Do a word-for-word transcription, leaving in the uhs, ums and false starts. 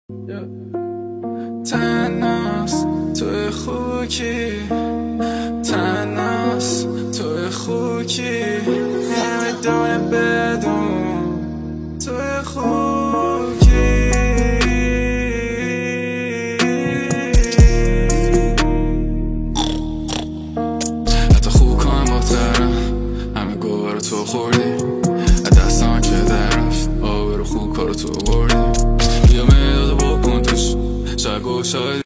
تناس توی خوکی، تناس توی خوکی، نمیدونه بدون توی خوکی. حتی خوکان با ترم همه گوهر تو خوردی، دستان که در رفت آبرو خوکا رو تو بردی. بیا میداده بکن توش شاید گوشای